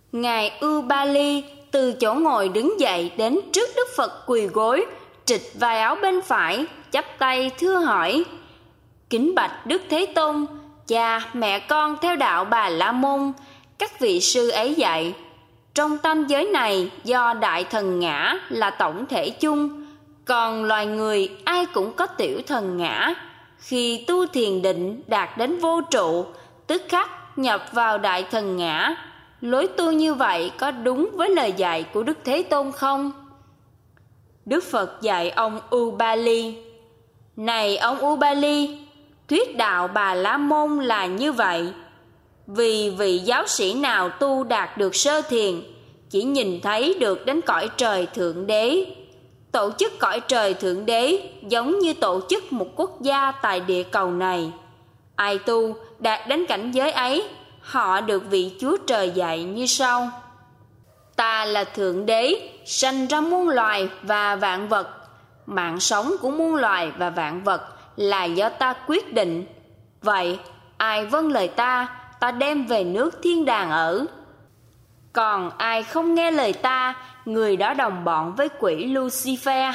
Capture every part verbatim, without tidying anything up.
Ngài Ubali từ chỗ ngồi đứng dậy đến trước Đức Phật quỳ gối, trịch vai áo bên phải, chắp tay thưa hỏi: Kính bạch Đức Thế Tôn, cha mẹ con theo đạo Bà La Môn, các vị sư ấy dạy, trong tam giới này do Đại Thần Ngã là tổng thể chung, còn loài người ai cũng có tiểu thần ngã. Khi tu thiền định đạt đến vô trụ, tức khắc nhập vào Đại Thần Ngã. Lối tu như vậy có đúng với lời dạy của Đức Thế Tôn không? Đức Phật dạy ông Ubali: Này ông Ubali, thuyết đạo Bà La Môn là như vậy. Vì vị giáo sĩ nào tu đạt được sơ thiền, chỉ nhìn thấy được đến cõi trời Thượng Đế. Tổ chức cõi trời Thượng Đế giống như tổ chức một quốc gia tại địa cầu này. Ai tu đạt đến cảnh giới ấy, họ được vị Chúa Trời dạy như sau: Ta là Thượng Đế, sanh ra muôn loài và vạn vật. Mạng sống của muôn loài và vạn vật là do ta quyết định. Vậy, ai vâng lời ta, ta đem về nước thiên đàng ở. Còn ai không nghe lời ta, người đó đồng bọn với quỷ Lucifer.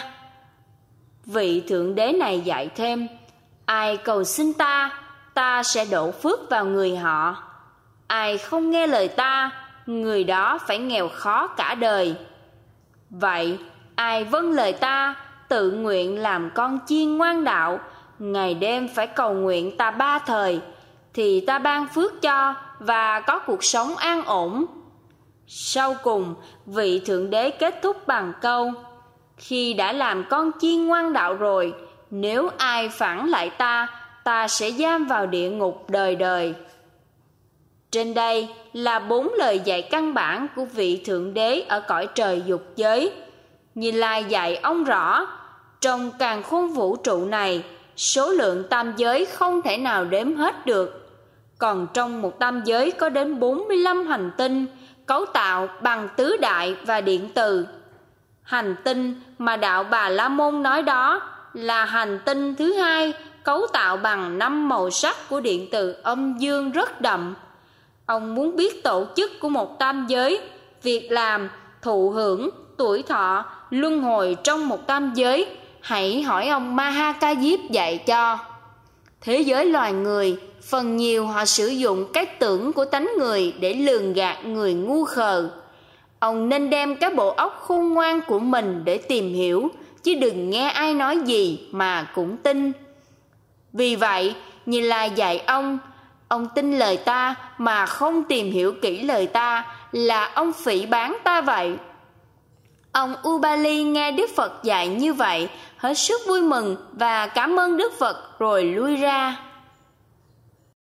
Vị Thượng Đế này dạy thêm: Ai cầu xin ta, ta sẽ đổ phước vào người họ. Ai không nghe lời ta, người đó phải nghèo khó cả đời. Vậy, ai vâng lời ta, tự nguyện làm con chiên ngoan đạo, ngày đêm phải cầu nguyện ta ba thời, thì ta ban phước cho và có cuộc sống an ổn. Sau cùng, vị Thượng Đế kết thúc bằng câu: Khi đã làm con chiên ngoan đạo rồi, nếu ai phản lại ta, ta sẽ giam vào địa ngục đời đời. Trên đây là bốn lời dạy căn bản của vị Thượng Đế ở cõi trời dục giới. Như Lai dạy ông rõ, trong càn khôn vũ trụ này, số lượng tam giới không thể nào đếm hết được. Còn trong một tam giới có đến bốn mươi lăm hành tinh, cấu tạo bằng tứ đại và điện từ. Hành tinh mà đạo Bà La Môn nói đó là hành tinh thứ hai, cấu tạo bằng năm màu sắc của điện từ âm dương rất đậm. Ông muốn biết tổ chức của một tam giới, việc làm, thụ hưởng, tuổi thọ, luân hồi trong một tam giới, hãy hỏi ông Maha Ca Diếp dạy cho. Thế giới loài người, phần nhiều họ sử dụng cái tưởng của tánh người để lường gạt người ngu khờ. Ông nên đem cái bộ óc khôn ngoan của mình để tìm hiểu, chứ đừng nghe ai nói gì mà cũng tin. Vì vậy, như là dạy ông, ông tin lời ta mà không tìm hiểu kỹ lời ta là ông phỉ báng ta vậy. Ông Ubali nghe Đức Phật dạy như vậy, hết sức vui mừng và cảm ơn Đức Phật rồi lui ra.